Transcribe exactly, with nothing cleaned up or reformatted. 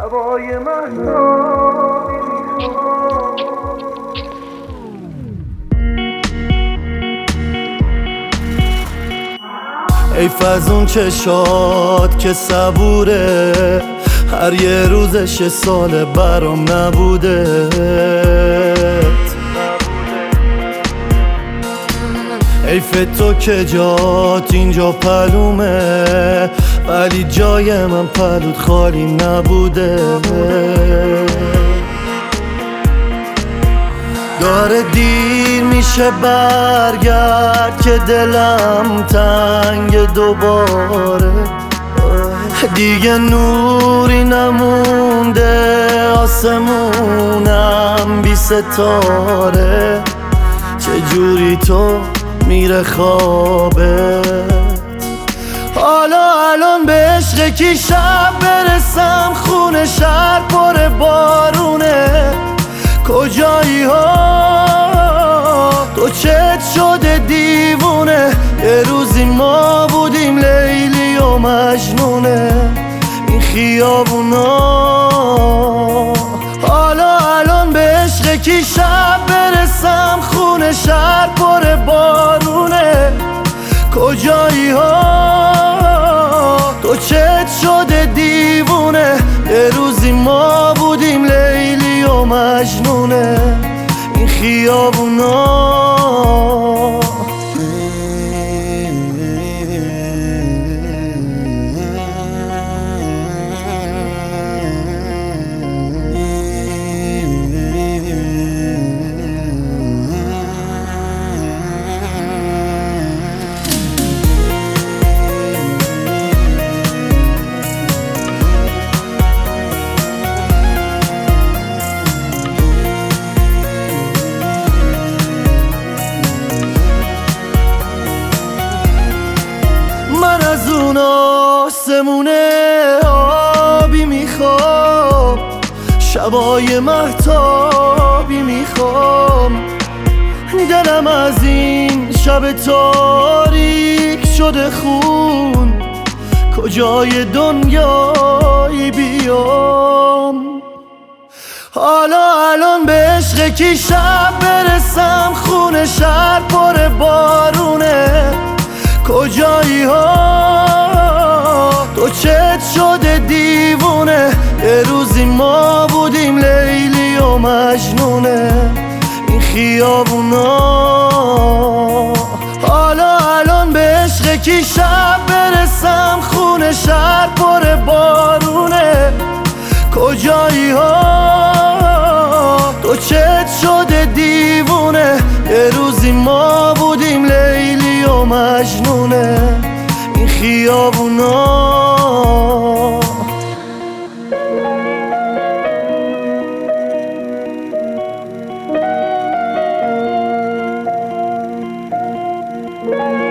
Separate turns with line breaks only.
شبای مهتابی
حیف از اون چشات که صبوره، هر یه روزش یه سال برام نبوده. حیف تو که جات اینجا پلومه، ولی جای من پلوت خالی نبوده. داره دیر میشه برگرد که دلم تنگ دوباره. دیگه نوری نمونده آسمونم بی ستاره. چجوری تو میره خوابت؟ حالا الان به عشق کی شب برسم؟ خونه شهر پر بارونه. کجایی ها تو چت شده دیوونه؟ یه روزی ما بودیم لیلی و مجنونه این خیابونا. حالا الان به عشق کی شب برسم؟ خونه شهر پر بارونه. کجایی ها تو چت شده دیوونه؟ یه روزی ما بودیم لیلی و مجنونه این خیابونا. از اون آسمونه آبی میخوام، شبای مهتابی میخوام. دلم از این شب تاریک شده خون، کجای دنیایی بیام؟ حالا الان به عشق کی شب برسم؟ خونه شهر پر بارونه. کجایی ها تو چت شده دیوونه؟ یه روزی ما بودیم لیلی و مجنونه این خیابونا. حالا الان به عشق کی شب برسم؟ خونه شهر پر بارونه. کجایی ها تو چت شده دیوونه؟ یه روزی ما بودیم لیلی و مجنونه این خیابونا.
Thank you.